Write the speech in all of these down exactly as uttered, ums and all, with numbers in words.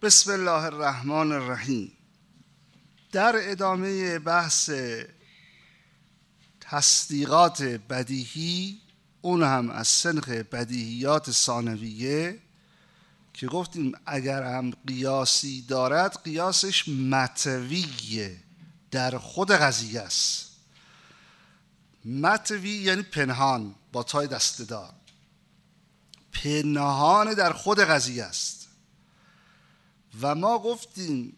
بسم الله الرحمن الرحیم. در ادامه بحث تصدیقات بدیهی، اون هم از سنخ بدیهیات ثانویه که گفتیم اگر هم قیاسی دارد قیاسش مطویه، در خود قضیه است. مطوی یعنی پنهان با تای دسته‌دار، پنهان در خود قضیه است. و ما گفتیم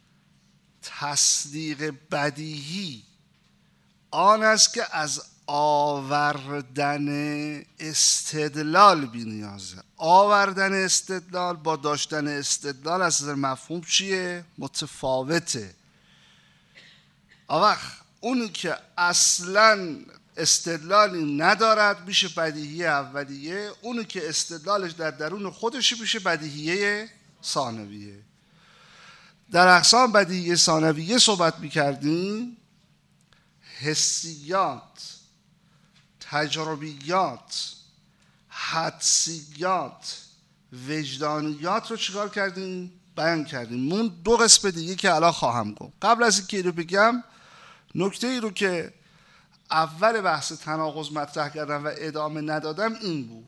تصدیق بدیهی آن است که از آوردن استدلال بی نیازه. آوردن استدلال با داشتن استدلال از نظر مفهوم چیه؟ متفاوته. آوخ اونی که اصلاً استدلالی ندارد میشه بدیهی اولیه، اونی که استدلالش در درون خودش میشه بدیهیه ثانویه. در اقسام بدیهی ثانویه صحبت میکردیم، حسیات، تجربیات، حدسیات، وجدانیات رو چیکار کردیم؟ بیان کردیم. مون دو قسم دیگه که الان خواهم گفت. قبل از اینکه اینو بگم، نکته ای رو که اول بحث تناقض مطرح کردم و ادامه ندادم این بود.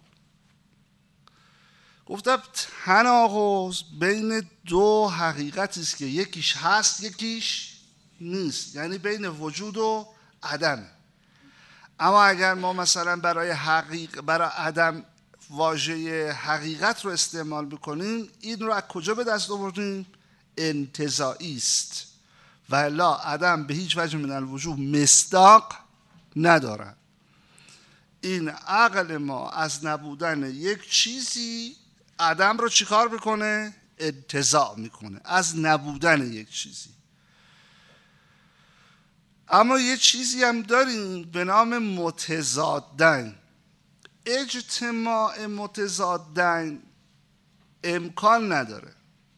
گفتم تناقض بین دو حقیقتی است که یکیش هست یکیش نیست، یعنی بین وجود و عدم. اما اگر ما مثلا برای حقیق برای عدم واژه حقیقت رو استعمال بکنیم، این رو از کجا به دست آوردیم؟ انتزاعی است و الا عدم به هیچ وجه من الوجوه مصداق ندارد. این عقل ما از نبودن یک چیزی عدم رو چیکار میکنه؟ انتزاع میکنه از نبودن یک چیزی. اما یه چیزی هم داریم به نام متضادن. اجتماع متضادن امکان نداره.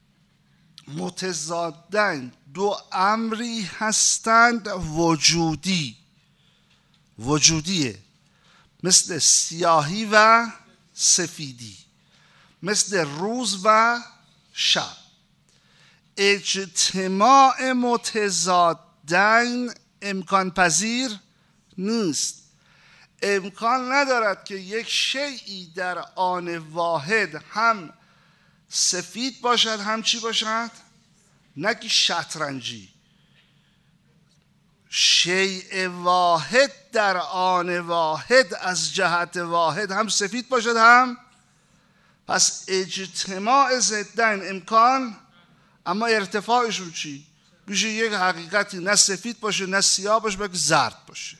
متضادن دو امری هستند وجودی، وجودیه، مثل سیاهی و سفیدی، مثل روز و شب. اجتماع متضادن امکان پذیر نیست. امکان ندارد که یک شیئی در آن واحد هم سفید باشد هم چی باشد؟ نگی شطرنجی. شیء واحد در آن واحد از جهت واحد هم سفید باشد هم. پس اجتماع ضدن امکان، اما ارتفاعشون چی؟ میشه یک حقیقتی نه سفید باشه نه سیاه باشه بلکه زرد باشه.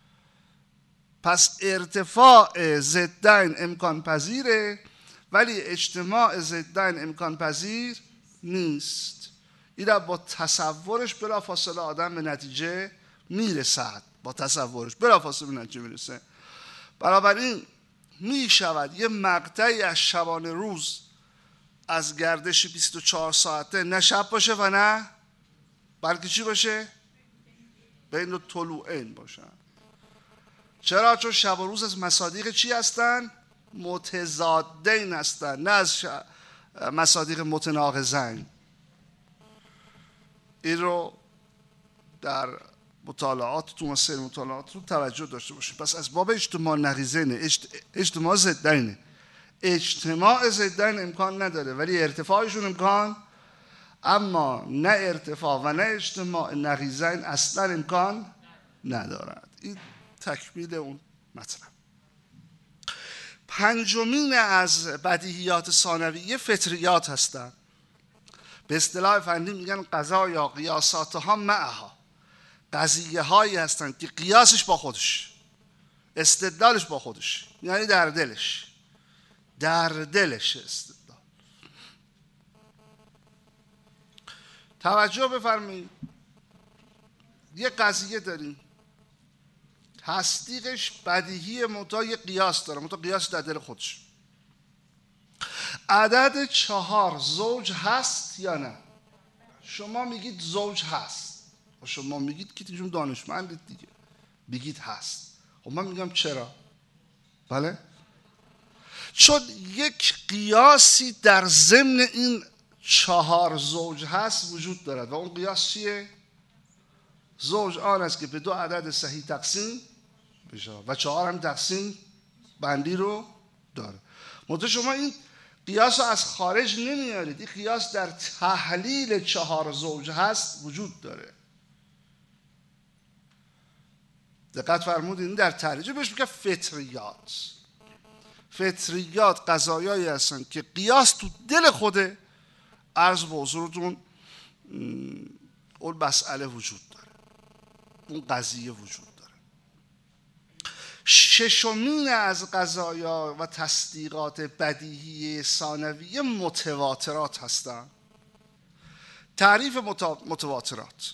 پس ارتفاع ضدن امکان پذیره ولی اجتماع ضدن امکان پذیر نیست. این با تصورش بلا فاصله آدم به نتیجه میرسد، با تصورش بلا فاصله به نتیجه میرسه. بنابراین می شود یه مقطعی از شبانه روز از گردش بیست و چهار ساعته نه شب باشه و نه بلکه چی باشه؟ بین طلوعین باشن. چرا؟ چون شب و روز از مصادیق چی هستن؟ متضادین هستن، نه از ش... مصادیق متناقضین. این رو در مطالعاتتون و سیر مطالعاتتون توجه داشته باشید. پس از باب اجتماع نقیضینه، اجت... اجتماع ضدینه. اجتماع ضدین امکان نداره ولی ارتفاعشون امکان، اما نه ارتفاع و نه اجتماع نقیضین اصلا امکان ندارد. این تکمیل اون مطلب. پنجمین از بدیهیات ثانویه فطریات هستند. به اصطلاح فنی میگن قضایا قیاساتها معها. قضیه هایی هستند که قیاسش با خودش، استدلالش با خودش، یعنی در دلش، در دلش استدلال. توجه بفرمایید، یه قضیه داریم تصدیقش بدیهی منتها یه قیاس داره، منتها قیاس در دل خودش. عدد چهار زوج هست یا نه؟ شما میگید زوج هست، شما میگید که تیجون دانشمندید دیگه، بگید هست. خب من میگم چرا؟ بله؟ چون یک قیاسی در ضمن این چهار زوج هست وجود دارد و اون قیاس چیه؟ زوج آن است که به دو عدد صحیح تقسیم بشه و چهار هم تقسیم بندی رو داره. منتها شما این قیاس رو از خارج نمیارید، این قیاس در تحلیل چهار زوج هست وجود داره. دقت فرمودید؟ این در تحلیل بهش میگه فطریات. فطریات قضایایی هستن که قیاس تو دل خوده. عرض به حضورتون اون مسئله وجود داره، اون قضیه وجود داره. ششمین از قضایا و تصدیقات بدیهی ثانویه متواترات هستند. تعریف متواترات: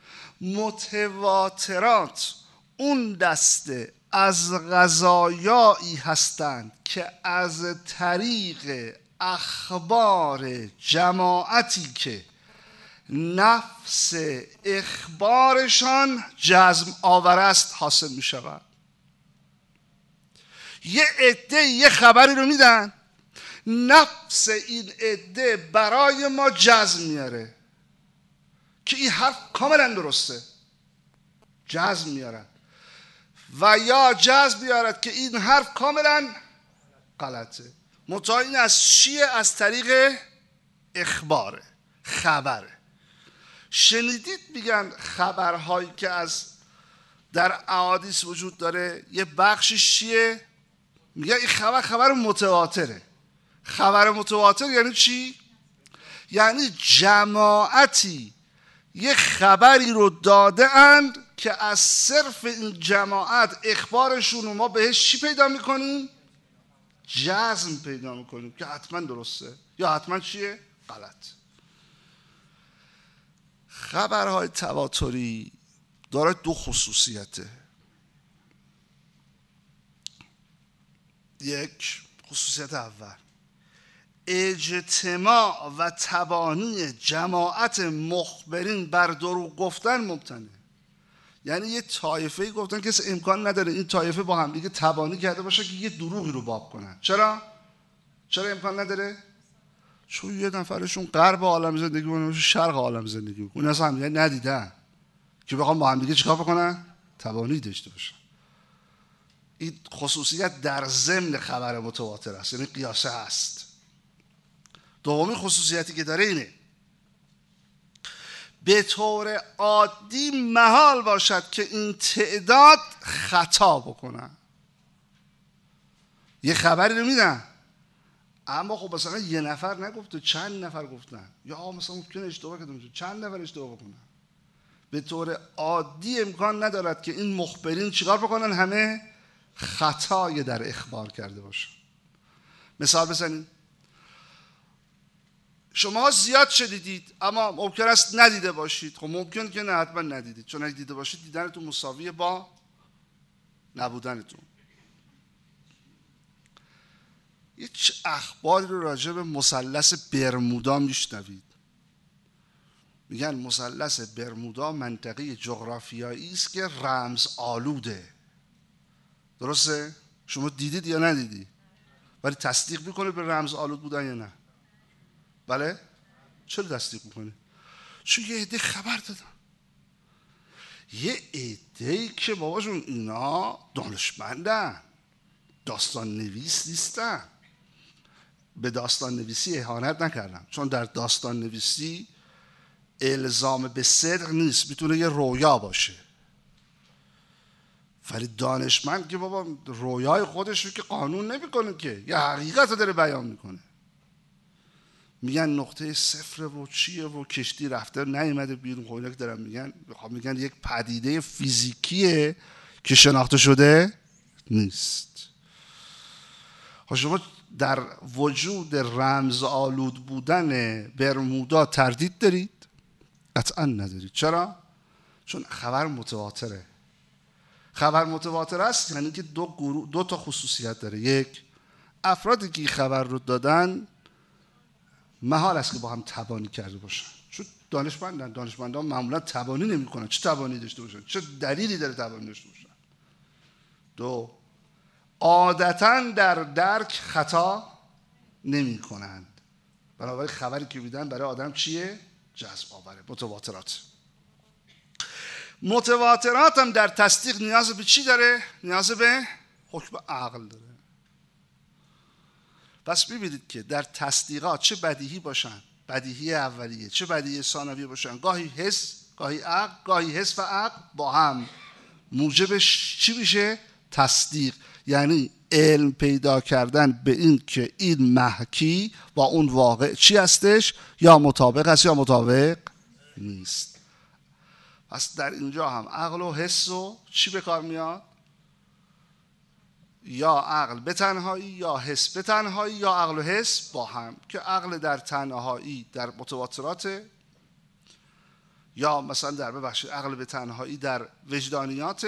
متواترات اون دسته از قضایایی هستند که از طریق اخبار جماعتی که نفس اخبارشان جزم آور است حاصل می شود. یه عده یه خبری رو میدن، نفس این عده برای ما جزم میاره که این حرف کاملا درسته، جزم میارن، و یا جزم بیارد که این حرف کاملا غلطه. منتها این از چیه؟ از طریق اخباره، خبره. شنیدید میگن خبرهایی که از در احادیث وجود داره یه بخشش چیه؟ میگن این خبر خبر متواتره. خبر متواتر یعنی چی؟ یعنی جماعتی یه خبری رو داده اند که از صرف این جماعت اخبارشون رو ما بهش چی پیدا میکنیم؟ جزم پیدا میکنیم که حتما درسته یا حتما چیه؟ غلط. خبرهای تواتری داره دو خصوصیته. یک، خصوصیت اول، اجتماع و تبانی جماعت مخبرین بر دروغ گفتن ممتنه. یعنی یه طایفه‌ای گفتن که امکان نداره این طایفه با هم دیگه تبانی کرده باشه که یه دروغی رو باب کنن. چرا؟ چرا امکان نداره؟ چون یه نفرشون غرب عالم زندگی می‌کنه، شرق عالم زندگی می‌کنه، اصلا هم دیگه ندیدن که بخوام با هم دیگه چیکار بکنن؟ تبانی داشته باشن. این خصوصیت در ضمن خبر متواتر است، یعنی قیاسه است. دومی خصوصیتی که داره اینه: به طور عادی محال باشد که این تعداد خطا بکنن. یه خبری رو میدن اما خب مثلا یه نفر نگفته، چند نفر گفتن، یا مثلا ممکنه اشتباه کنه، چند نفر اشتباه بکنن. به طور عادی امکان ندارد که این مخبرین چیکار بکنن؟ همه خطای در اخبار کرده باشن. مثال بزنیم. شما زیاد شدیدید اما ممکن است ندیده باشید. خب ممکن که نه، حتما ندیدید، چون اگه دیده باشید دیدنتون مساویه با نبودنتون. هیچ اخباری رو راجع به مثلث برمودا میشنوید؟ میگن مثلث برمودا منطقه جغرافیایی است که رمز آلوده. درسته؟ شما دیدید یا ندیدید؟ ولی تصدیق میکنه به رمز آلود بودن یا نه؟ بله؟ چرا تصدیق میکنه؟ چون یه عده خبر دادن، یه عده‌ای که باباشون اینا دانشمندن، داستان نویس نیستن. به داستان نویسی اهانت نکردم، چون در داستان نویسی الزام به صدق نیست، میتونه یه رویا باشه. ولی دانشمند که بابا رویای خودش رو که قانون نمیکنه، که یه حقیقت رو داره بیان میکنه. میگن نقطه صفر و چیه و کشتی رفته نیومده بیرون. خب اینا که دارن میگن، میگن یک پدیده فیزیکیه که شناخته شده نیست. خب شما در وجود رمز آلود بودن برمودا تردید دارید؟ قطعا ندارید. چرا؟ چون خبر متواتره. خبر متواتر است یعنی که دو گروه، دو تا خصوصیت داره. یک، افرادی که خبر رو دادن محال است که با هم تبانی کرده باشن، چون دانشمندن. دانشمندان معمولا تبانی نمی‌کنن. چه تبانی داشته باشن؟ چه دلیلی داره تبانی داشته باشن؟ دو، عادتاً در درک خطا نمی‌کنند. بنابراین خبری که میدن برای آدم چیه؟ جذب آوره. متواترات. متواترات هم در تصدیق نیاز به چی داره؟ نیاز به حکم عقل داره. پس ببینید که در تصدیقات چه بدیهی باشن، بدیهی اولیه، چه بدیهی ثانویه باشن، گاهی حس، گاهی عقل، گاهی حس و عقل با هم موجبش چی میشه؟ تصدیق. یعنی علم پیدا کردن به این که این محکی با اون واقع چی هستش، یا مطابق است یا مطابق نیست. پس در اینجا هم عقل و حس و چی به کار میاد؟ یا عقل به تنهایی یا حس به تنهایی یا عقل و حس با هم، که عقل در تنهایی در متواترات، یا مثلا در ببخشید عقل به تنهایی در وجدانیات،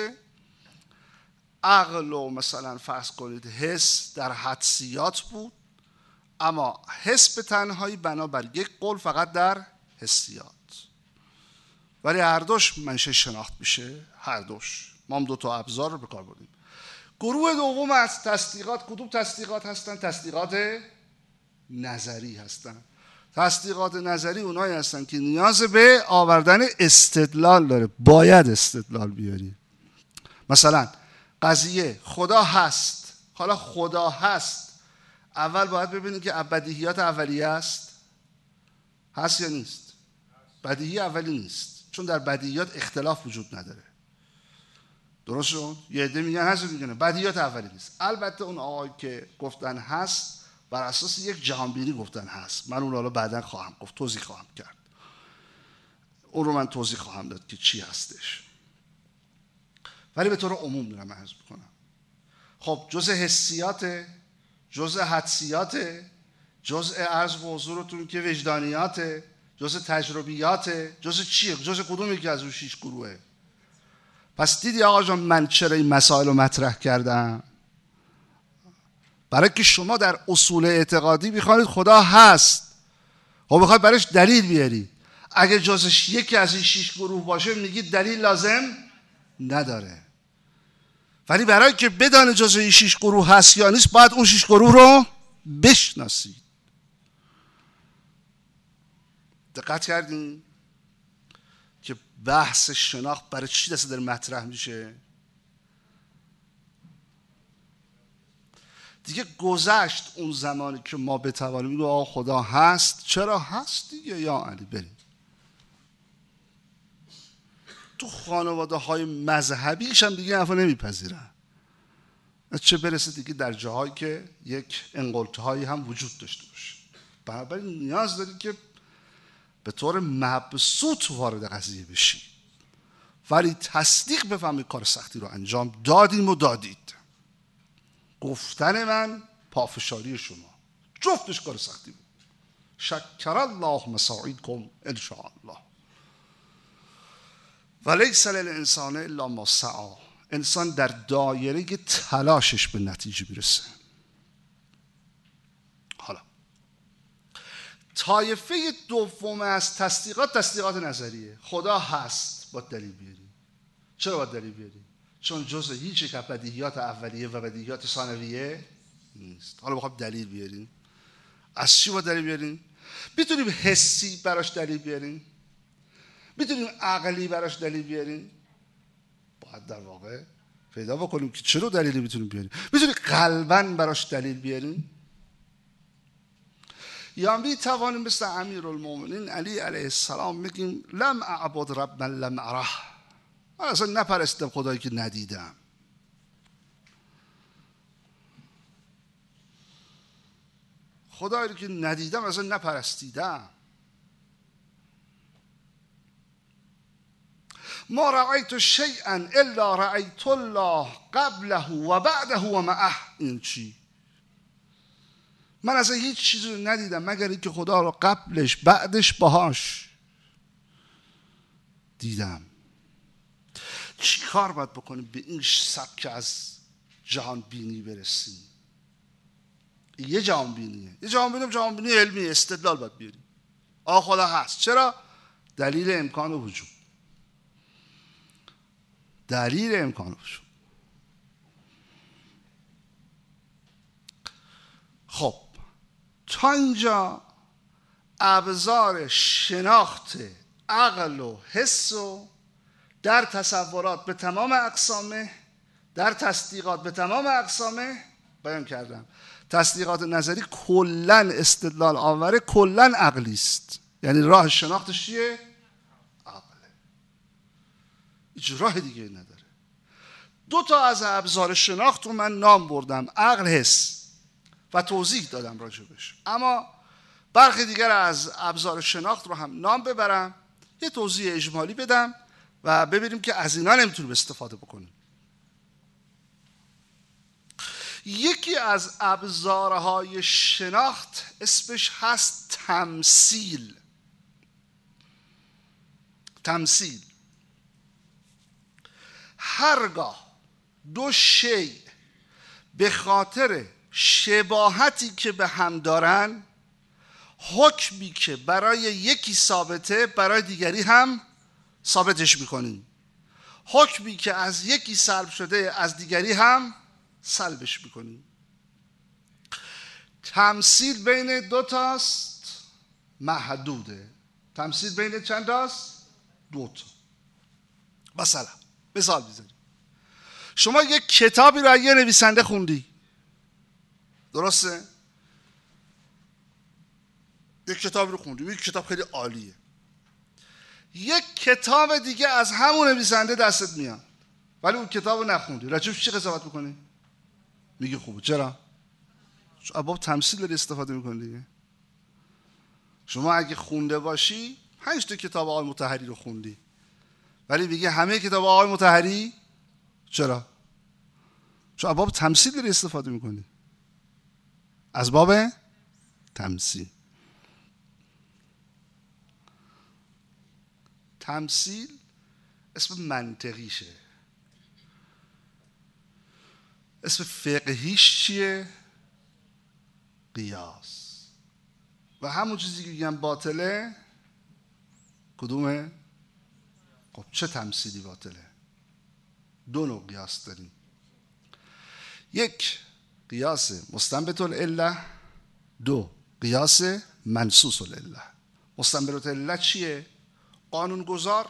عقل و مثلا فرض کنید حس در حدسیات بود، اما حس به تنهایی بنابر یک قول فقط در حسیات. ولی هر دوش منشه شناخت میشه، هر دوش. ما هم دو تا ابزار رو به کار بردیم. گروه دوم از تصدیقات کدوم تصدیقات هستن؟ تصدیقات نظری هستن. تصدیقات نظری اونایی هستن که نیاز به آوردن استدلال داره، باید استدلال بیاری. مثلا قضیه خدا هست، حالا خدا هست، اول باید ببینید که بدیهیات اولیه است، هست یا نیست؟ بدیهی اولی نیست، چون در بدیهیات اختلاف وجود نداره. درست شد؟ یه عده میگن هست، میگن بدیهیات اولی نیست. البته اون آقای که گفتن هست بر اساس یک جهانبینی گفتن هست، من اون حالا بعداً خواهم گفت، توضیح خواهم کرد، اون رو من توضیح خواهم داد که چی هستش، ولی به طور عموم دارم عرض میکنم. خب جزء حسیات، جزء حدسیات، جزء عرض به حضورتون که وجدانیات، جزء تجربیات، جزء چیه؟ جزء کدوم یکی از اون شیش گروهه؟ پس دیدی آقا جان من چرا این مسائل رو مطرح کردم؟ برای که شما در اصول اعتقادی میخواید خدا هست، خب میخواید برایش دلیل بیاری. اگه جزش یکی از این شیش گروه باشه میگید دلیل لازم نداره، ولی برای که بدانه جزء این شیش گروه هست یا نیست باید اون شیش گروه رو بشناسید. دقت کردین که بحث شناخت برای چی دسته داره مطرح میشه؟ دیگه گذشت اون زمانی که ما بتوانیم بگیم آقا خدا هست. چرا هست دیگه یا علی؟ بریم تو خانواده های مذهبیش هم دیگه حرفا نمیپذیرن، چه برسه دیگه در جاهایی که یک انقلتهایی هم وجود داشته باشه. بنابراین نیاز داری که به طور مبسوط وارد قضیه بشی، ولی تصدیق بفهمید کار سختی رو انجام دادیم و دادید. گفتن من پافشاری شما، جفتش کار سختی بود. شکر الله مساعیکم ان شاء الله. ولیس للانسان الا ما سعی. انسان در دایره تلاشش به نتیجه برسه. حالا طایفه دوم از تصدیقات تصدیقات نظریه. خدا هست، با دلیل بیاری. چرا با دلیل بیاری؟ چون جزء هیچ یک از بدیهیات اولیه و بدیهیات ثانویه نیست. حالا بخوام دلیل بیاریم، از چی با دلیل بیاریم؟ میتونیم حسی براش دلیل بیاریم، میتونیم عقلی براش دلیل بیاریم. باید در واقع پیدا بکنیم که چرا دلیلی میتونیم بیاریم. میتونیم قلباً براش دلیل بیاریم، یا میتوانیم مثل امیرالمومنین علی علیه السلام بگیم لم اعبد رب من لم اره. من اصلا نپرستم خدایی که ندیدم. خدایی که ندیدم اصلا نپرستیدم. ما رأیت شیئا الا رأیت الله قبله و بعده و معه. این چی؟ من اصلا هیچ چیزی رو ندیدم مگر اینکه خدا رو قبلش بعدش باهاش دیدم. چی کار باید بکنیم به این سبک از جهان بینی برسیم؟ یه جهان بینیه، یه جهان بینی جهان بینی علمی، استدلال باید بیاریم. آقا خدا هست. چرا؟ دلیل امکان وجود. دلیل امکان وجود. خب تا اینجا ابزار شناخت عقل و حس و در تصورات به تمام اقسامه، در تصدیقات به تمام اقسامه بیان کردم. تصدیقات نظری کلن استدلال آوره، کلن عقلی است. یعنی راه شناختش چیه؟ عقله. هیچ راه دیگه نداره. دو تا از ابزار شناخت رو من نام بردم، عقل، حس، و توضیح دادم راجبش. اما برخی دیگر از ابزار شناخت رو هم نام ببرم، یه توضیح اجمالی بدم و ببینیم که از اینا نمیتونیم استفاده بکنیم. یکی از ابزارهای شناخت اسمش هست تمثیل. تمثیل. هرگاه دو شیء به خاطر شباهتی که به هم دارن، حکمی که برای یکی ثابته برای دیگری هم ثابتش میکنیم، حکمی که از یکی سلب شده از دیگری هم سلبش میکنیم. تمثیل بین دو تاست محدوده. تمثیل بین چند تاست؟ دو تا. مثلا مثال بزنیم، شما یک کتابی رو از یه نویسنده خوندی، درسته؟ یک کتاب رو خوندی، یک کتاب خیلی عالیه. یک کتاب دیگه از همون نویسنده دستت میاد، ولی اون کتاب رو نخوندی، راجبش چی قضاوت میکنی؟ میگی خوبه. چرا؟ چون باب تمثیل داری استفاده میکنی دیگه. شما اگه خونده باشی پنج تا کتاب آقای مطهری رو خوندی، ولی میگه همه کتاب آقای مطهری. چرا؟ چون باب تمثیل داری استفاده میکنی. از باب تمثیل. تمثیل اسم منطقیشه. اسم فقهیش چیه؟ قیاس. و همون چیزی که میگن باطله کدومه؟ خب چه تمثیلی باطله؟ دو نوع قیاس داریم. یک قیاس مستنبط العله، دو قیاس منصوص العله. مستنبط العله چیه؟ قانون گذار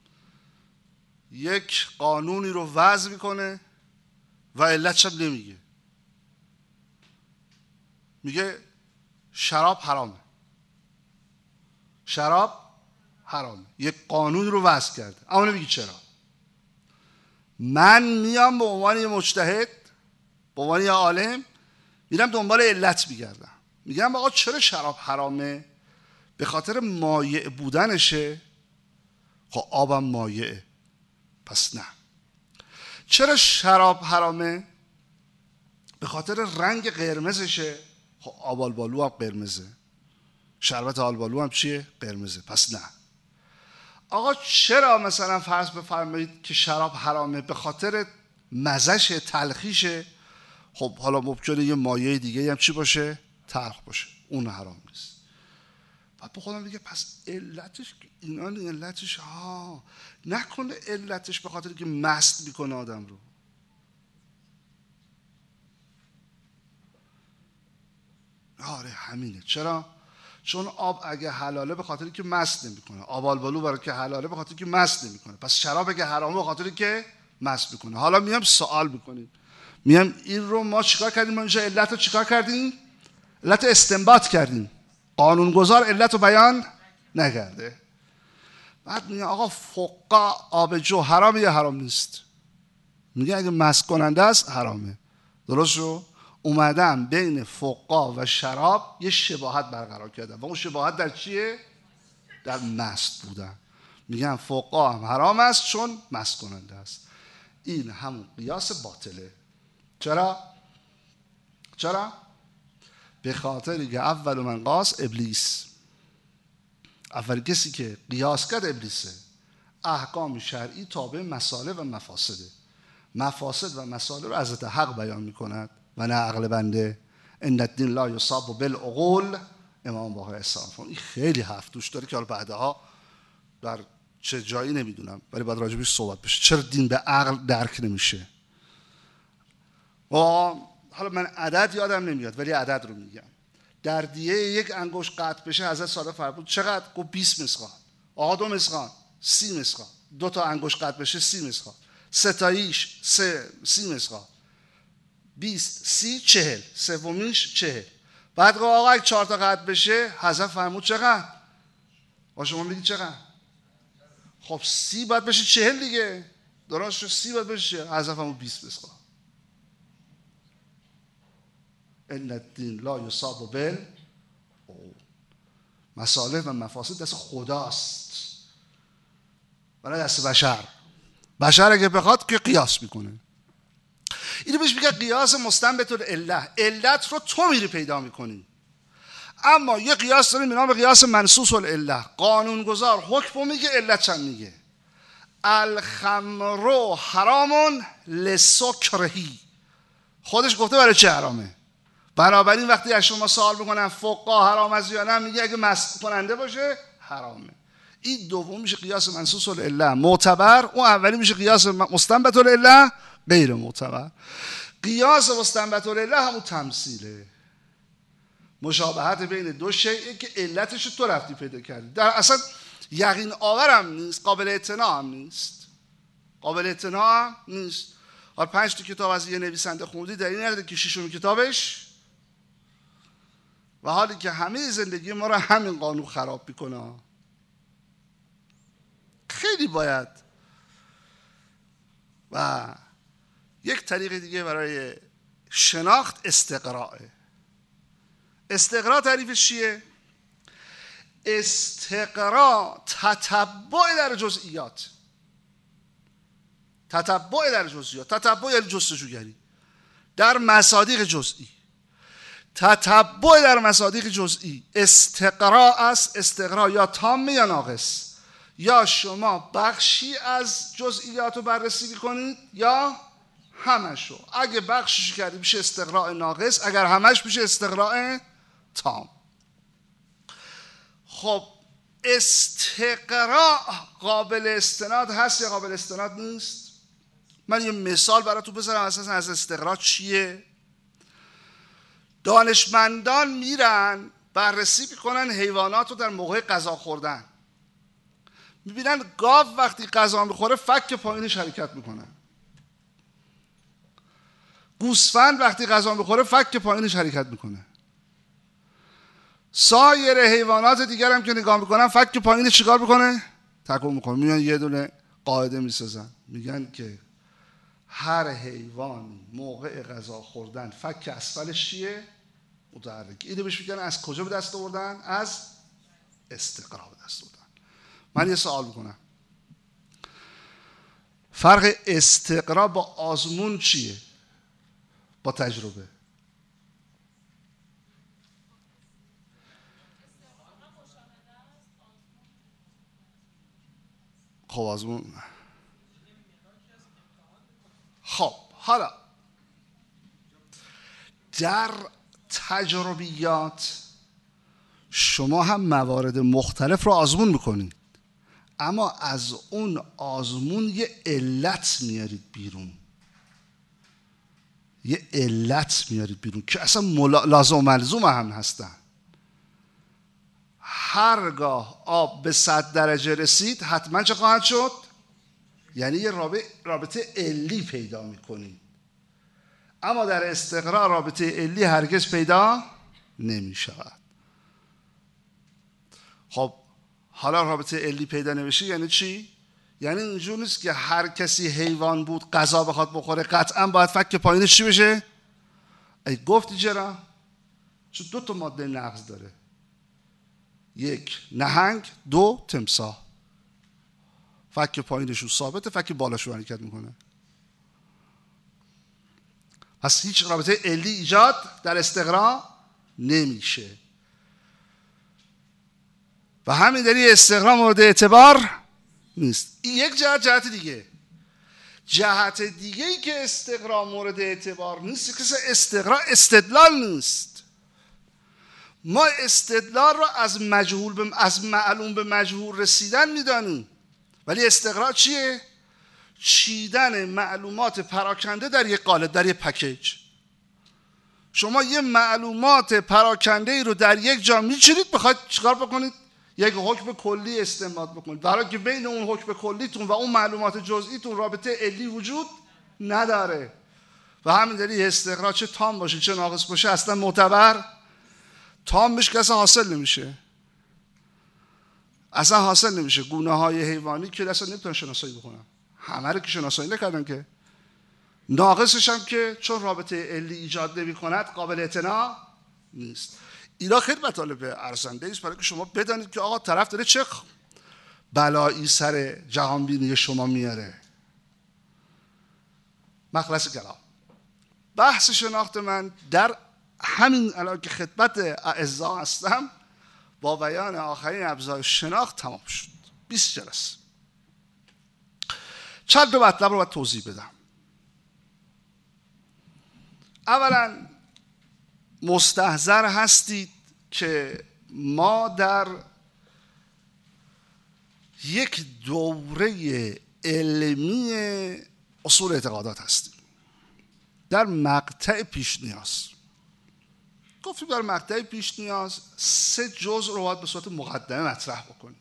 یک قانونی رو وضع میکنه و علتش هم نمیگه، میگه شراب حرامه، شراب حرامه، یک قانون رو وضع کرده اما نمیگه چرا. من میام به عنوان یه مجتهد، به عنوان یه عالم، میرم دنبال علت میگردم، میگم آقا چرا شراب حرامه؟ به خاطر مایع بودنشه. خب آبم مایعه، پس نه. چرا شراب حرامه؟ به خاطر رنگ قرمزشه. خب آب آلبالو هم قرمزه، شربت آلبالو هم چیه؟ قرمزه، پس نه. آقا چرا مثلا فرض بفرمایید که شراب حرامه؟ به خاطر مزهشه، تلخیشه. خب حالا ممکنه یه مایع دیگه هم چی باشه؟ تلخ باشه، اون حرام نیست. بعد به خودم دیگه پس علتش اینا، علتش ها نکنه علتش به خاطر که مست میکنه آدم رو. آره همینه. چرا؟ چون آب اگه حلاله به خاطر که مست نمیکنه، آب آلبالو برای که حلاله به خاطر که مست نمیکنه، پس شراب اگه حرامه به خاطر که مست میکنه. حالا میام سوال میکنیم، میام این رو ما چیکار کردیم؟ ما اینجا علت رو چیکار کردیم؟ علت رو استنباط کردیم، قانونگذار علت رو بیان نکرده. بعد میگه آقا فقا آب جو حرامه یا حرام نیست؟ میگه اگه مست کننده است حرامه. درست شو؟ اومدم بین فقا و شراب یه شباهت برقرار کردم و اون شباهت در چیه؟ در مست بودن. میگن فقا هم حرام است چون مست کننده است. این همون قیاس باطله. چرا؟ چرا؟ به خاطری که اول من قاس ابلیس، اول کسی که قیاس کرد ابلیسه. احکام شرعی تابع مصالح و مفاسده، مفاسد و مصالح رو حضرت حق بیان میکند و نه عقل بنده. ان الدین لا یصاب بالعقول، امام باقر اسلام. این خیلی حرف توش داره که حالا بعدها در چه جایی نمیدونم، ولی باید راجبش صحبت بشه. چرا دین به عقل درک نمیشه؟ و حالا من عدد یادم نمیاد ولی عدد رو میگم. در دیه یک انگشت قطع بشه حضرت صادق فرمود چقدر؟ گفت بیست مسقال. آقا دو مسقال، سی مسقال. دو تا انگشت قطع بشه سی مسقال. سه تاییش سه سی مسقال. بیست، سی، چهل. سومیش چهل. بعد گفت آقا اگه چهار تا قطع بشه حضرت فرمود چقدر؟ با شما میگید چقدر؟ خب سی باید بشه چهل دیگه. درست شد، سی باید بشه چهل. حضرت فرمود بیست مسقال. ان الدین لا یصاب بال مصالح و مفاسد دست خداست و نه دست بشر. بشر اگه بخواد که قیاس میکنه. اینو بهش میگه قیاس مستنبت العله. علت رو تو میری پیدا میکنی. اما یه قیاس داریم به نام قیاس منصوص العله. قانونگذار حکم میگه، علت چند میگه. الخمر حرام لسکرهی. خودش گفته برای چه حرامه. بنابراین وقتی از شما سوال میکنن فقها حرام است یا نه، میگه اگه مست کننده باشه حرامه. این دوم میشه قیاس منصوص العله معتبر، اون اولی میشه قیاس مستنبت العله غیر معتبر. قیاس مستنبت العله همون تمثیله، مشابهت بین دو شیء که علتش تو رفتی پیدا کردی. در اصلا یقین آورم نیست، قابل اعتنا هم نیست، قابل اعتنا هم نیست. حالا پنج تا کتاب از یه نویسنده خوندی در این نداره که ششم کتابش و حالی که همه زندگی ما رو همین قانون خراب میکنه. خیلی باید. و یک طریق دیگه برای شناخت استقراءه. استقراء تعریفش چیه؟ استقراء تتبع در جزئیات. تتبع در جزئیات. تتبع یعنی جستجوگری در مصادیق جزئی. تتبع در مصادیق جزئی استقراء است. استقراء یا تام یا ناقص. یا شما بخشی از جزئیات رو بررسی میکنید یا همشو. اگه بخشش کردی میشه استقراء ناقص، اگر همش میشه استقراء تام. خب استقراء قابل استناد هست یا قابل استناد نیست؟ من یه مثال براتون بذارم اساسا از استقراء چیه. دانشمندان میرن بررسی میکنن حیوانات رو در موقع غذا خوردن. میبینن گاو وقتی غذا میخوره فک پایینش حرکت میکنه. گوسفند وقتی غذا میخوره فک پایینش حرکت میکنه. سایر حیوانات دیگر هم که نگاه میکنن فک پایینش چیکار میکنه؟ تکون میکنه. میان یه دونه قاعده میسازن، میگن که هر حیوان موقع غذا خوردن فک اسفلش چیه؟ متحرک. اینو بهش میگن از کجا به دست آوردن؟ از استقراء به دست آوردن. من یه سوال میکنم، فرق استقراء با آزمون چیه؟ با تجربه. خب آزمون. خب حالا در تجربیات شما هم موارد مختلف رو آزمون میکنید، اما از اون آزمون یه علت میارید بیرون. یه علت میارید بیرون که اصلا لازم و ملزوم هم هستن. هرگاه آب به صد درجه رسید حتما چه خواهد شد؟ یعنی یه رابطه علی پیدا میکنید. اما در استقراء رابطه علی هرگز پیدا نمی شود. خب حالا رابطه علی پیدا نمیشه یعنی چی؟ یعنی اینجور نیست که هر کسی حیوان بود غذا بخواد بخوره قطعا باید فک پایینش چی بشه؟ ای گفتی چرا؟ چون دو تا ماده نقض داره، یک نهنگ، دو تمساح. فک پایینشون ثابته، فک بالاشون حرکت میکنه. پس هیچ رابطه علی ایجاد در استقراء نمیشه و همین دلیل استقراء مورد اعتبار نیست. این یک جهت. جهت دیگه جهت دیگه ای که استقراء مورد اعتبار نیست که استقراء استدلال نیست. ما استدلال را از مجهول به از معلوم به مجهول رسیدن میدانیم، ولی استقراء چیه؟ چیدن معلومات پراکنده در یک قالب، در یک پکیج. شما یه معلومات پراکنده ای رو در یک جا میچینید، بخواید چیکار بکنید؟ یک حکم کلی استنباط بکنید، برای که بین اون حکم کلیتون و اون معلومات جزئیتون رابطه علی وجود نداره و همین دلیل استقرار چه تام باشه چه ناقص باشه اصلا معتبر تام بشه که اصلا حاصل نمیشه، اصلا حاصل نمیشه. گونه های حیوانی که اصلا نمیتونن شناسایی بکنن، همه رو که شناسایی نکردن که. ناقصش هم که چون رابطه علی ایجاد نمی کند قابل اعتنا نیست. اینا خیلی مطالب ارزنده است برای که شما بدانید که آقا طرف داره چه بلایی سر جهان بینی شما میاره. مخلص کلام. بحث شناخت من در همین الان که خدمت اعضا هستم با بیان آخرین ابزار شناخت تمام شد. بیست جلسه. چند دو مطلب رو باید توضیح بدم. اولا مستحضر هستید که ما در یک دوره علمی اصول اعتقادات هستیم، در مقطع پیش نیاز. گفتیم در مقطع پیش نیاز سه جزء رو باید به صورت مقدمه مطرح بکنیم.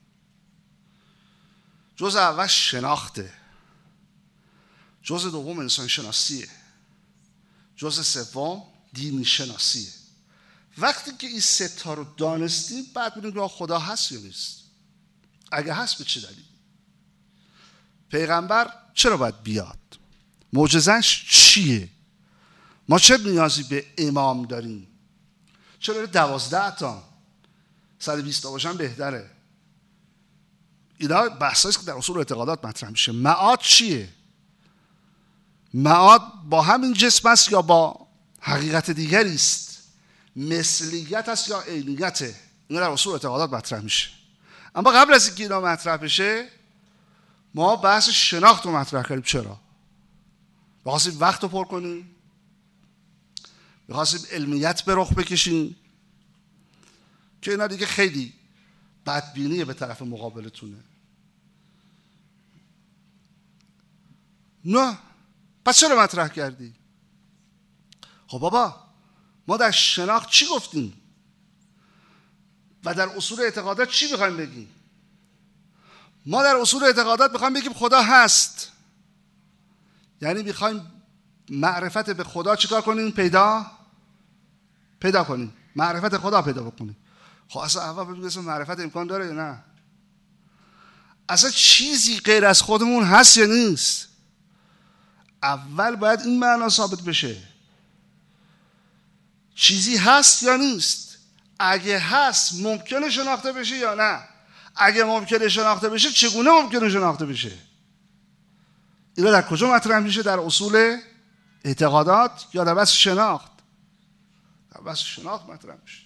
جزء اول شناخته، جزء دوم انسان شناسیه، جزء سوم دین شناسیه. وقتی که این سه تا رو دانستیم بعد ببینیم که خدا هست یا نیست، اگه هست به چه دلیل، پیغمبر چرا باید بیاد، معجزه‌اش چیه، ما چه نیازی به امام داریم، چرا دوازده تا صد و بیست تا باشن بهتره. اینا بحثاییست که در اصول اعتقادات مطرح میشه. معاد چیه، معاد با همین جسم است یا با حقیقت دیگری است، مثلیت است یا عینیته. اینا در اصول اعتقادات مطرح میشه. اما قبل از اینکه اینا مطرح بشه ما بحث شناخت رو مطرح کردیم. چرا؟ بخواستیم وقت رو پر کنیم، بخواستیم علمیت به رخ بکشیم که اینا دیگه خیلی بدبینیه به طرف مقابلتونه. نه، پس چرا مطرح کردی؟ خب بابا ما در شناخت چی گفتیم و در اصول اعتقادات چی میخوایم بگیم؟ ما در اصول اعتقادات میخوایم بگیم خدا هست، یعنی میخوایم معرفت به خدا چیکار کنیم؟ پیدا پیدا کنیم، معرفت خدا پیدا بکنیم. خب اصلا اول ببینیم معرفت امکان داره یا نه، اصلا چیزی غیر از خودمون هست یا نیست. اول باید این معنا ثابت بشه، چیزی هست یا نیست. اگه هست ممکنه شناخته بشه یا نه؟ اگه ممکنه شناخته بشه چگونه ممکنه شناخته بشه؟ اینا در کجا مطرح میشه؟ در اصول اعتقادات یا در بحث شناخت؟ در بحث شناخت مطرح میشه.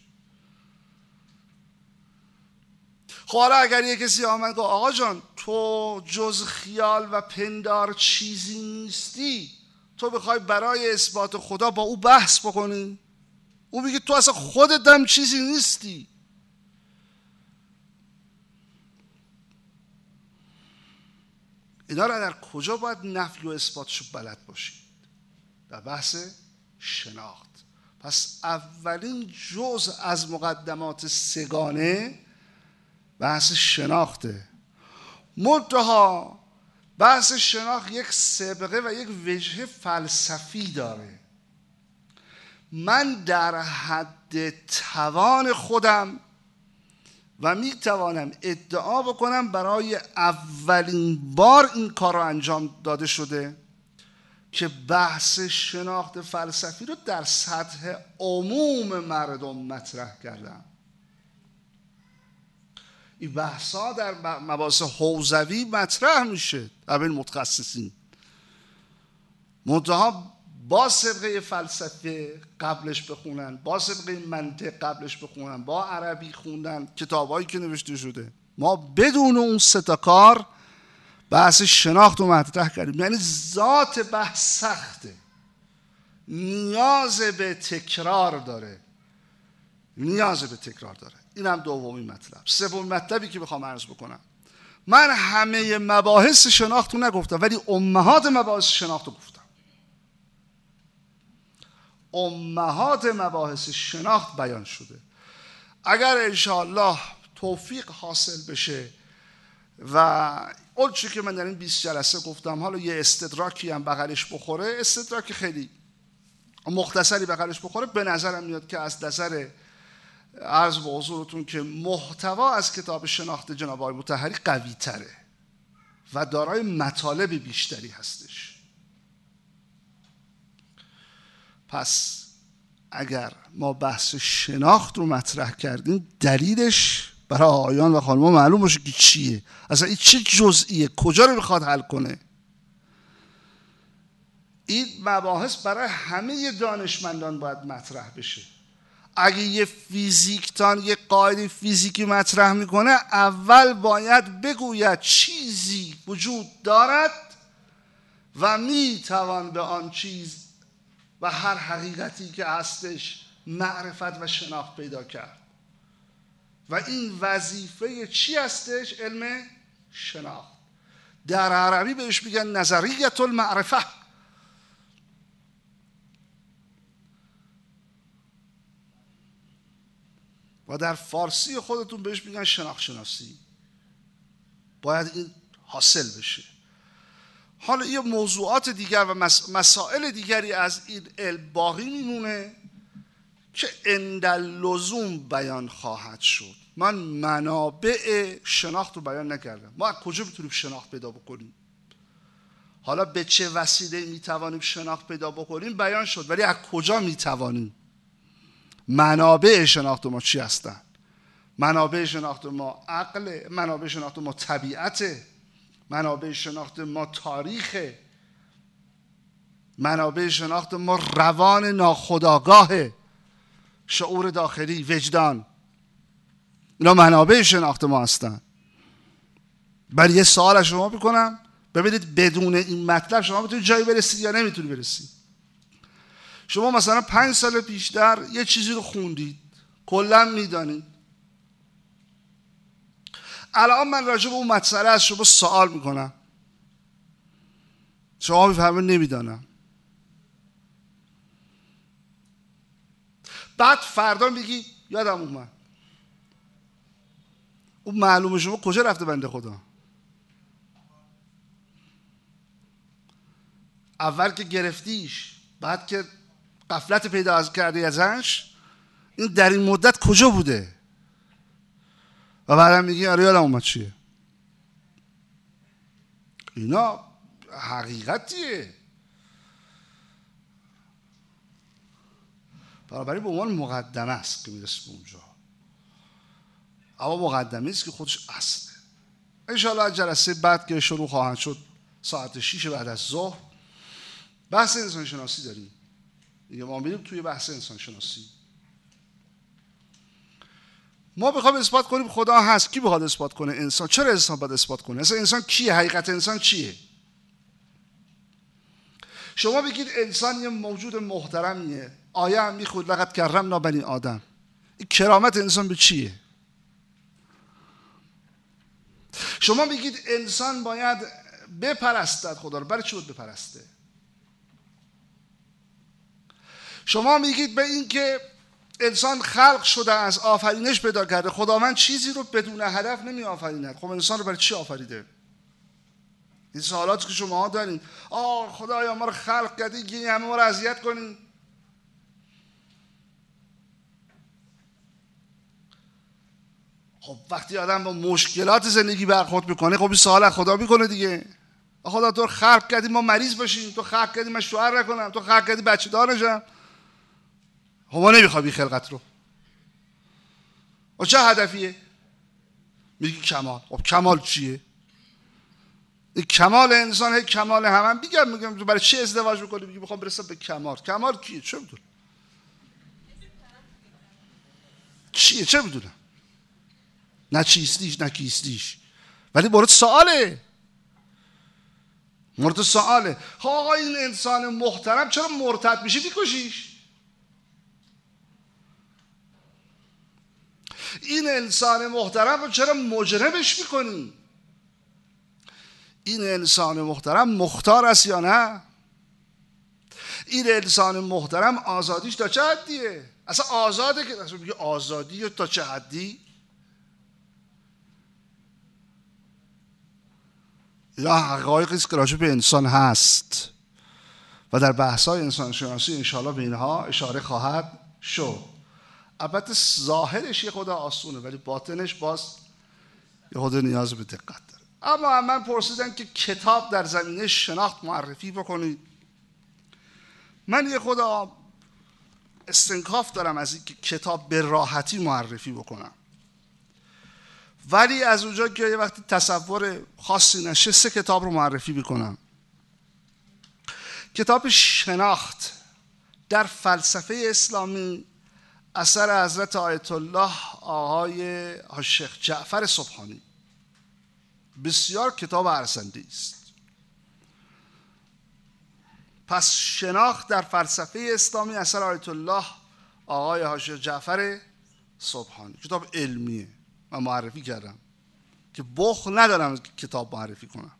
خب حالا اگر یه کسی آمد گفت آقا جان تو جز خیال و پندار چیزی نیستی، تو بخوای برای اثبات خدا با او بحث بکنی، او میگه تو اصلا خودت هم چیزی نیستی. اینا را در کجا باید نفی و اثباتشو بلد باشید؟ در بحث شناخت. پس اولین جزء از مقدمات سگانه بحث شناخته. منتها بحث شناخت یک سابقه و یک وجه فلسفی داره. من در حد توان خودم و می توانم ادعا بکنم برای اولین بار این کار رو انجام داده شده که بحث شناخت فلسفی رو در سطح عموم مردم مطرح کردم. این بحثا در مباحث حوزوی مطرح میشه در بین متخصصین، منتها با سابقه فلسفه قبلش بخونن، با سابقه منطق قبلش بخونن، با عربی خوندن، کتابایی که نوشته شده. ما بدون اون سه تا کار بحث شناخت رو مطرح کردیم. یعنی ذات بحث سخته، نیاز به تکرار داره، نیاز به تکرار داره. این هم دومین مطلب. سومین مطلبی که بخوام عرض بکنم، من همه مباحث شناخت رو نگفتم ولی امهات مباحث شناخت رو گفتم. امهات مباحث شناخت بیان شده. اگر انشاءالله توفیق حاصل بشه و اون چی که من در این بیست جلسه گفتم، حالا یه استدراکی هم بغلش بخوره، استدراک خیلی مختصری بغلش بخوره، به نظرم میاد که از نظر عرض به حضورتون که محتوا از کتاب شناخت جناب آقای مطهری قوی تره و دارای مطالب بیشتری هستش. پس اگر ما بحث شناخت رو مطرح کردیم، دلیلش برای آقایان و خانم‌ها معلوم باشه که چیه، اصلا این چه جزئیه، کجا رو میخواد حل کنه. این مباحث برای همه دانشمندان باید مطرح بشه. اگه یه فیزیکدان یه قاعده فیزیکی مطرح میکنه، اول باید بگوید چیزی وجود دارد و میتوان به آن چیز و هر حقیقتی که هستش معرفت و شناخت پیدا کرد. و این وظیفه چی هستش؟ علم شناخت. در عربی بهش میگن نظریت المعرفه، و در فارسی خودتون بهش میگن شناخت شناسی. باید این حاصل بشه. حالا یه موضوعات دیگر و مسائل دیگری از این علم باقی میمونه که عند اللزوم بیان خواهد شد. من منابع شناخت رو بیان نکردم. ما از کجا میتونیم شناخت پیدا بکنیم؟ حالا به چه وسیله میتوانیم شناخت پیدا بکنیم بیان شد، ولی از کجا میتوانیم؟ منابع شناخت ما چی هستن؟ منابع شناخت ما عقل، منابع شناخت ما طبیعت، منابع شناخت ما تاریخ، منابع شناخت ما روان ناخودآگاه، شعور داخلی، وجدان. اینا منابع شناخت ما هستن. ولی یه سوال از شما بکنم، ببینید بدون این مطلب شما میتونید جایی برسید یا نمیتونید برسید. شما مثلا پنج سال پیشتر یه چیزی رو خوندید، کلا میدانید. الان من راجع به اون مسئله از شما سوال میکنم، شما میفهمید نمیدانم. بعد فردا میگی یادم اومد. اون معلومه شما کجا رفته بنده خدا؟ اول که گرفتیش، بعد که غفلت پیدا از کردی ازش، این در این مدت کجا بوده؟ و بعدم میگی آره یادم اومد چیه. اینا حقیقتیه. بنابراین به عنوان مقدمه است که میرسه به اونجا. اما مقدمه است که خودش اصله. انشاءالله جلسه بعد که شروع خواهند شد ساعت شیش بعد از ظهر بحث انسان شناسی داریم. دیگه ما میریم توی بحث انسان شناسی. ما بخوایم اثبات کنیم خدا هست، کی بخواد اثبات کنه انسان؟ چرا انسان باید اثبات کنه؟ اصلا انسان کیه؟ حقیقت انسان چیه؟ شما بگید انسان یه موجود محترمیه، آیه هم میخود لقد کرمنا بنی آدم. این کرامت انسان به چیه؟ شما بگید انسان باید بپرستد خدا رو، برای چی باید بپرسته؟ شما میگید به این که انسان خلق شده از آفرینش پیدا کرده، خداوند چیزی رو بدون هدف نمی آفریند. خب انسان رو برای چی آفریده؟ این سوالاتی که شما دارین، آه خدایا ما رو خلق کردی که همه ما رو اذیت کنین. خب وقتی آدم با مشکلات زندگی برخورد میکنه، خب این سوال از خدا میکنه دیگه. خدا تو خلق کردی ما مریض باشیم، تو خلق کردی من شوهر نکنم، تو خلق کردی بچه دار نشم. خب ما نمیخوام این خلقت رو. و چه هدفیه؟ میگی کمال. خب کمال چیه؟ این کمال انسان هی کمال هم هم میگم میگم تو برای چی ازدواج میکنی؟ میگی میخوام برسم به کمال. کمال کیه؟ چه میدونم؟ چیه؟ چه میدونم؟ نه چیستیش نه کیستیش، ولی مورد سواله. مورد سواله. خب آقا این انسان محترم چرا مرتد میشه میکشیش؟ این انسان محترم رو چرا مجرمش میکنی؟ این انسان محترم مختار است یا نه؟ این انسان محترم آزادیش تا چه حدیه؟ اصلا آزاده که اصلا بگه آزادی تا چه حدی؟ یا حقایقی است که راجع به انسان هست و در بحث‌های انسان شناسی انشاءالله به اینها اشاره خواهد شد. البته ظاهرش یه خود آسونه ولی باطنش باز یه خود نیاز به دقت داره. اما من پرسیدن که کتاب در زمینه شناخت معرفی بکنید. من یه خود استنکاف دارم از این که کتاب به راحتی معرفی بکنم، ولی از اونجا که یه وقتی تصور خاصی نشه سه کتاب رو معرفی بکنم. کتاب شناخت در فلسفه اسلامی اثر حضرت آیت الله آقای شیخ جعفر سبحانی، بسیار کتاب ارزنده است. پس شناخت در فلسفه اسلامی اثر آیت الله آقای شیخ جعفر سبحانی، کتاب علمیه. من معرفی کردم که بخل ندارم کتاب معرفی کنم.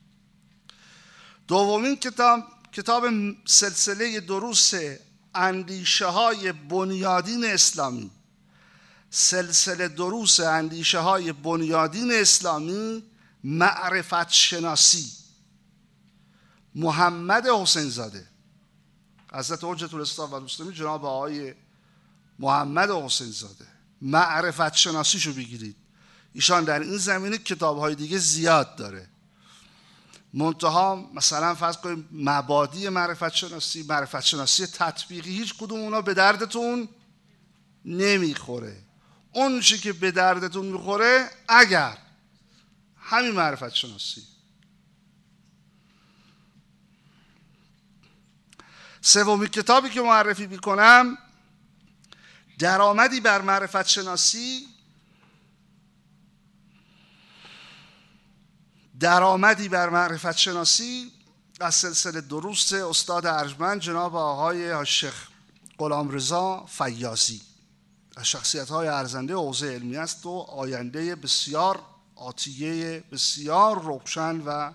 دومین کتاب کتاب سلسله دروس اندیشه های بنیادین اسلامی، سلسله دروس اندیشه های بنیادین اسلامی، معرفت شناسی، محمد حسین زاده، حضرت حجت الاسلام و المسلمین جناب آقای محمد حسین زاده. معرفت شناسیشو بگیرید، ایشان در این زمینه کتاب‌های دیگه زیاد داره. منتها مثلا فرض کنیم مبادی معرفت شناسی، معرفت شناسی تطبیقی، هیچ کدوم اونا به دردتون نمیخوره. اون چی که به دردتون میخوره اگر همین معرفت شناسی. سومین کتابی که معرفی میکنم درآمدی بر معرفت شناسی، درآمدی بر معرفت شناسی از سلسله دروس استاد ارجمند جناب آقای شیخ غلامرضا فیاضی، از شخصیت‌های ارزنده حوزه علمی است و آینده بسیار آتیه بسیار روشن و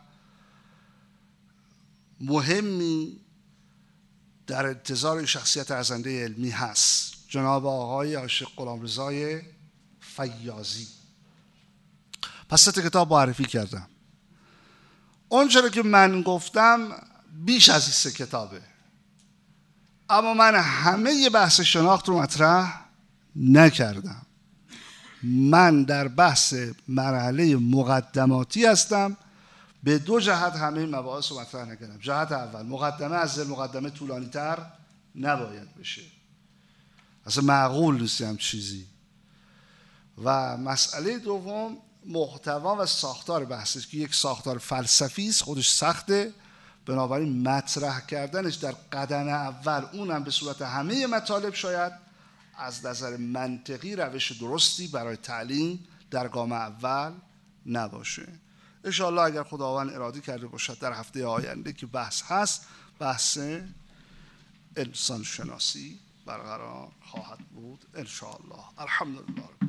مهمی در انتظار شخصیت ارزنده علمی هست، جناب آقای شیخ غلامرضا فیاضی. پس سه کتاب معرفی کردم. اونچه که من گفتم بیش از این سه کتابه، اما من همه بحث شناخت رو مطرح نکردم. من در بحث مرحله مقدماتی هستم، به دو جهت همه مباحث رو مطرح نکردم. جهت اول، مقدمه از ذیل مقدمه طولانی تر نباید بشه، اصلا معقول نیست هم چیزی. و مسئله دوم، محتوا و ساختار بحثی که یک ساختار فلسفی است، خودش سخته، بنابراین مطرح کردنش در قدم اول، اونم به صورت همه مطالب، شاید از نظر منطقی روش درستی برای تعلیم در گام اول نباشه. انشاءالله اگر خداوند اراده کرده باشد در هفته آینده که بحث هست، بحث انسان شناسی برقرار خواهد بود انشاءالله. الحمدلله.